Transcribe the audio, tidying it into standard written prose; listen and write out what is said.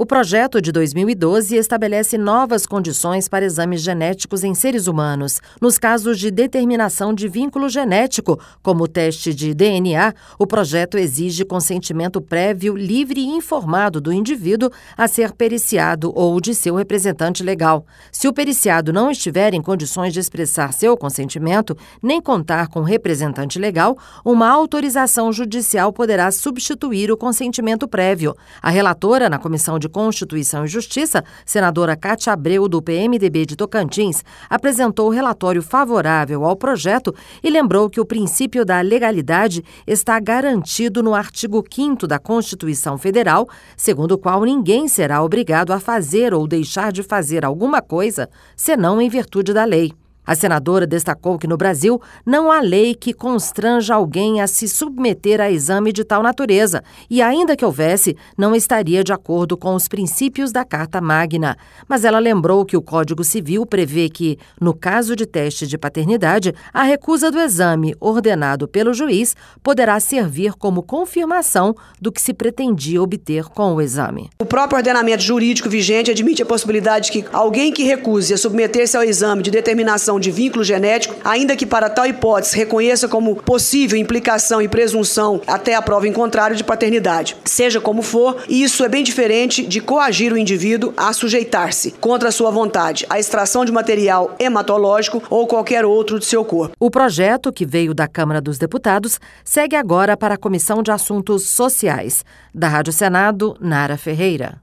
O projeto de 2012 estabelece novas condições para exames genéticos em seres humanos. Nos casos de determinação de vínculo genético, como o teste de DNA, o projeto exige consentimento prévio, livre e informado do indivíduo a ser periciado ou de seu representante legal. Se o periciado não estiver em condições de expressar seu consentimento, nem contar com representante legal, uma autorização judicial poderá substituir o consentimento prévio. A relatora na Comissão de Constituição e Justiça, senadora Cátia Abreu, do PMDB de Tocantins, apresentou relatório favorável ao projeto e lembrou que o princípio da legalidade está garantido no artigo 5º da Constituição Federal, segundo o qual ninguém será obrigado a fazer ou deixar de fazer alguma coisa, senão em virtude da lei. A senadora destacou que no Brasil não há lei que constranja alguém a se submeter a exame de tal natureza e, ainda que houvesse, não estaria de acordo com os princípios da Carta Magna. Mas ela lembrou que o Código Civil prevê que, no caso de teste de paternidade, a recusa do exame ordenado pelo juiz poderá servir como confirmação do que se pretendia obter com o exame. O próprio ordenamento jurídico vigente admite a possibilidade de que alguém que recuse a submeter-se ao exame de determinação de vínculo genético, ainda que para tal hipótese reconheça como possível implicação e presunção até a prova em contrário de paternidade. Seja como for, isso é bem diferente de coagir o indivíduo a sujeitar-se, contra a sua vontade, à extração de material hematológico ou qualquer outro de seu corpo. O projeto, que veio da Câmara dos Deputados, segue agora para a Comissão de Assuntos Sociais. Da Rádio Senado, Nara Ferreira.